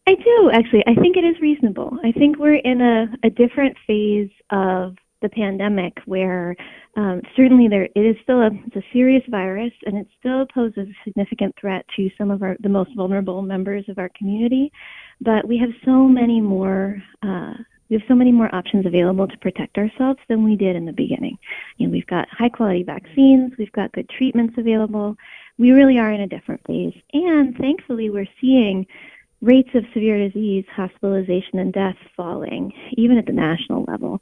I do, actually. I think it is reasonable. I think we're in a different phase of the pandemic where certainly it is still it's a serious virus and it still poses a significant threat to some of the most vulnerable members of our community. But we have so many more options available to protect ourselves than we did in the beginning. We've got high quality vaccines, we've got good treatments available. We really are in a different phase. And thankfully, we're seeing rates of severe disease, hospitalization, and death falling, even at the national level.